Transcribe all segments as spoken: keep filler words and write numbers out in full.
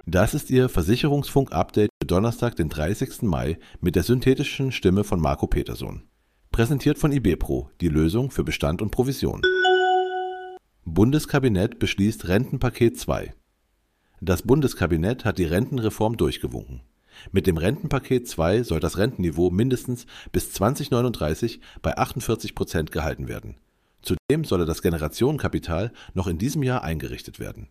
Das ist Ihr Versicherungsfunk-Update für Donnerstag, den dreißigsten Mai mit der synthetischen Stimme von Marco Peterson. Präsentiert von IBPRO, die Lösung für Bestand und Provision. Bundeskabinett beschließt Rentenpaket zwei. Das Bundeskabinett hat die Rentenreform durchgewunken. Mit dem Rentenpaket zwei soll das Rentenniveau mindestens bis zweitausendneununddreißig bei achtundvierzig Prozent gehalten werden. Zudem solle das Generationenkapital noch in diesem Jahr eingerichtet werden.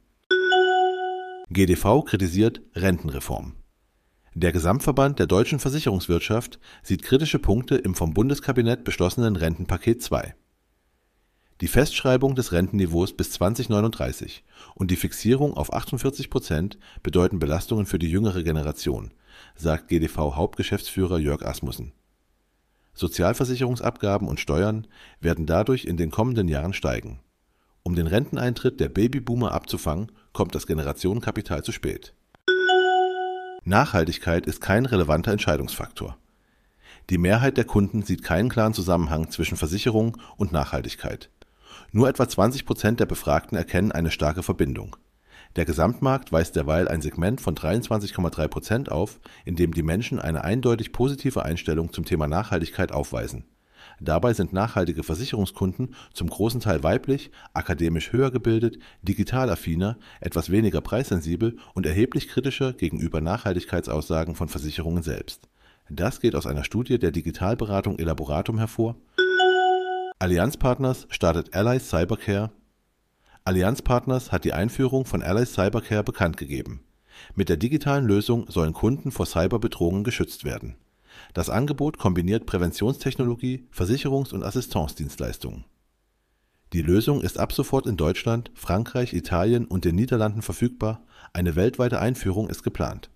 G D V kritisiert Rentenreform. Der Gesamtverband der deutschen Versicherungswirtschaft sieht kritische Punkte im vom Bundeskabinett beschlossenen Rentenpaket zwei. Die Festschreibung des Rentenniveaus bis zweitausendneununddreißig und die Fixierung auf achtundvierzig Prozent bedeuten Belastungen für die jüngere Generation, sagt G D V-Hauptgeschäftsführer Jörg Asmussen. Sozialversicherungsabgaben und Steuern werden dadurch in den kommenden Jahren steigen. Um den Renteneintritt der Babyboomer abzufangen, kommt das Generationenkapital zu spät. Nachhaltigkeit ist kein relevanter Entscheidungsfaktor. Die Mehrheit der Kunden sieht keinen klaren Zusammenhang zwischen Versicherung und Nachhaltigkeit. Nur etwa zwanzig Prozent der Befragten erkennen eine starke Verbindung. Der Gesamtmarkt weist derweil ein Segment von dreiundzwanzig Komma drei Prozent auf, in dem die Menschen eine eindeutig positive Einstellung zum Thema Nachhaltigkeit aufweisen. Dabei sind nachhaltige Versicherungskunden zum großen Teil weiblich, akademisch höher gebildet, digital affiner, etwas weniger preissensibel und erheblich kritischer gegenüber Nachhaltigkeitsaussagen von Versicherungen selbst. Das geht aus einer Studie der Digitalberatung Elaboratum hervor. Allianz Partners startet Allies Cybercare. Allianz Partners hat die Einführung von Allies Cybercare bekannt gegeben. Mit der digitalen Lösung sollen Kunden vor Cyberbedrohungen geschützt werden. Das Angebot kombiniert Präventionstechnologie, Versicherungs- und Assistenzdienstleistungen. Die Lösung ist ab sofort in Deutschland, Frankreich, Italien und den Niederlanden verfügbar. Eine weltweite Einführung ist geplant.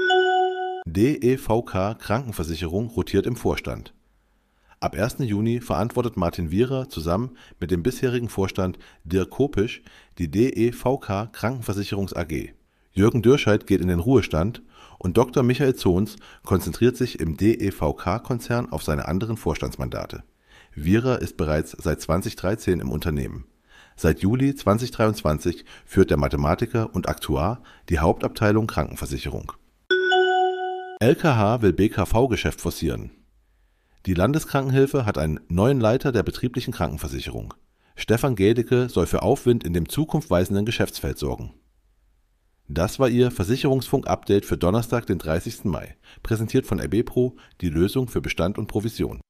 D E V K Krankenversicherung rotiert im Vorstand. Ab ersten Juni verantwortet Martin Wierer zusammen mit dem bisherigen Vorstand Dirk Kopisch die D E V K Krankenversicherungs A G. Jürgen Dürscheid geht in den Ruhestand und Doktor Michael Zons konzentriert sich im D E V K-Konzern auf seine anderen Vorstandsmandate. Wierer ist bereits seit zweitausenddreizehn im Unternehmen. Seit Juli zweitausenddreiundzwanzig führt der Mathematiker und Aktuar die Hauptabteilung Krankenversicherung. L K H will B K V-Geschäft forcieren. Die Landeskrankenhilfe hat einen neuen Leiter der betrieblichen Krankenversicherung. Stefan Gädeke soll für Aufwind in dem zukunftsweisenden Geschäftsfeld sorgen. Das war Ihr Versicherungsfunk-Update für Donnerstag, den dreißigsten Mai, präsentiert von IBPRO, die Lösung für Bestand und Provision.